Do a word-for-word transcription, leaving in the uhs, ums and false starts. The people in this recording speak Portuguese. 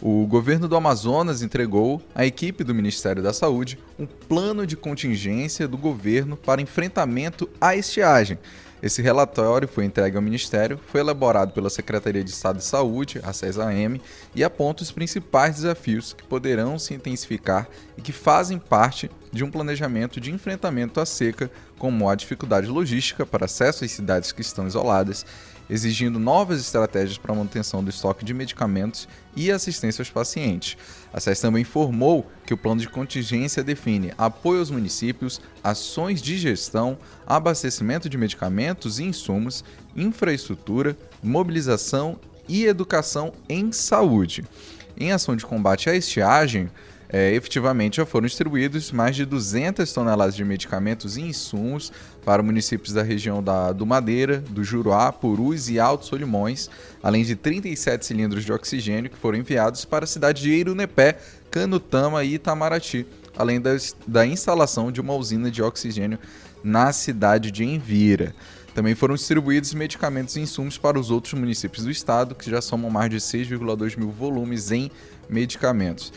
O governo do Amazonas entregou à equipe do Ministério da Saúde um plano de contingência do governo para enfrentamento à estiagem. Esse relatório foi entregue ao Ministério, foi elaborado pela Secretaria de Estado de Saúde, a SESAM, e aponta os principais desafios que poderão se intensificar e que fazem parte de um planejamento de enfrentamento à seca, como a dificuldade logística para acesso às cidades que estão isoladas, exigindo novas estratégias para a manutenção do estoque de medicamentos e assistência aos pacientes. A SES também informou que o plano de contingência define apoio aos municípios, ações de gestão, abastecimento de medicamentos e insumos, infraestrutura, mobilização e educação em saúde. Em ação de combate à estiagem, É, efetivamente já foram distribuídos mais de duzentas toneladas de medicamentos e insumos para municípios da região da, do Madeira, do Juruá, Purus e Alto Solimões, além de trinta e sete cilindros de oxigênio que foram enviados para a cidade de Eirunepé, Canutama e Itamaraty, além das, da instalação de uma usina de oxigênio na cidade de Envira. Também foram distribuídos medicamentos e insumos para os outros municípios do estado, que já somam mais de seis vírgula dois mil volumes em medicamentos.